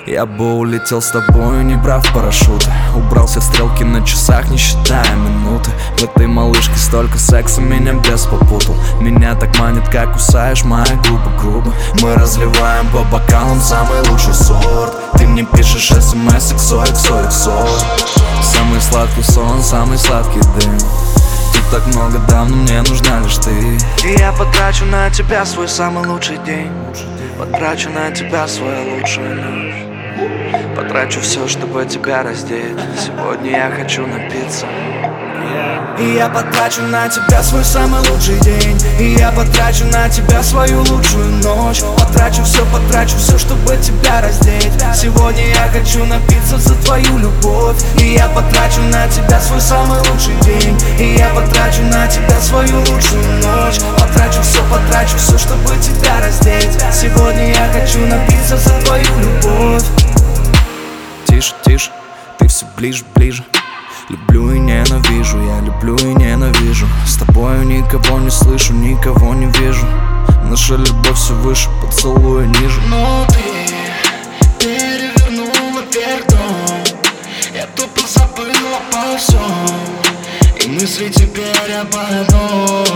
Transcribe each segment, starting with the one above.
Я бы улетел с тобою, не брав парашюта. Убрался в стрелки на часах, не считая минуты. В этой малышке столько секса, меня бес попутал. Меня так манит, как кусаешь мои губы грубо. Мы разливаем по бокалам самый лучший сорт. Ты мне пишешь смс XOXO. Самый сладкий сон, самый сладкий дым. Тут так много дам, но мне нужна лишь ты. И я потрачу на тебя свой самый лучший день. Потрачу на тебя свою лучшую ночь. Потрачу все, чтобы тебя раздеть. Сегодня я хочу напиться. И я потрачу на тебя свой самый лучший день. И я потрачу на тебя свою лучшую ночь. Потрачу все, чтобы тебя раздеть. Сегодня я хочу напиться за твою любовь. И я потрачу на тебя свой самый лучший день. И я потрачу на тебя свою лучшую ночь. Потрачу все, чтобы тебя раздеть. Сегодня я хочу напиться за твою любовь. Тише, тише, ты все ближе, ближе. Люблю и ненавижу, я люблю и ненавижу. С тобою никого не слышу, никого не вижу. Наша любовь все выше, поцелуя ниже. Но ты перевернула вверх дом. Я тупо забыла обо всем. И мысли теперь об одном.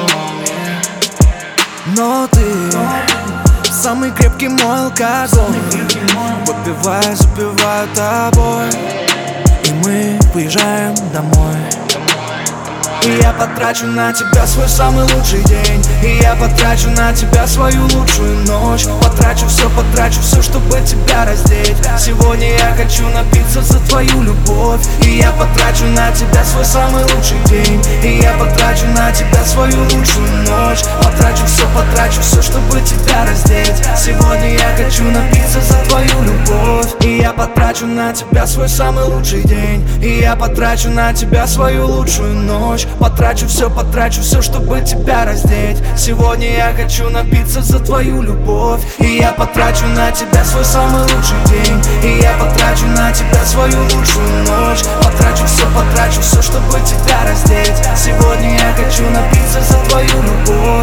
Но ты самый крепкий мой алкоголь. Выпиваю, запиваю тобой. И мы уезжаем домой. И я потрачу на тебя свой самый лучший день. И я потрачу на тебя свою лучшую ночь. Потрачу все, чтобы тебя раздеть. Сегодня я хочу напиться за твою любовь. И я потрачу на тебя свой самый лучший день. И я потрачу на тебя свою лучшую ночь. Потрачу все, чтобы тебя раздеть. Сегодня я хочу напиться за твою любовь. И я потрачу на тебя свой самый лучший день. И я потрачу на тебя свою лучшую ночь. Потрачу все, чтобы тебя раздеть. Сегодня я хочу напиться за твою любовь. И я потрачу на тебя свой самый лучший день. И я потрачу на тебя свою лучшую ночь. Потрачу все, чтобы тебя раздеть. Сегодня я хочу напиться за твою любовь.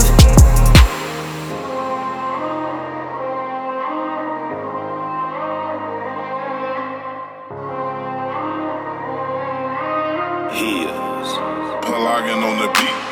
Pelagian on the beat.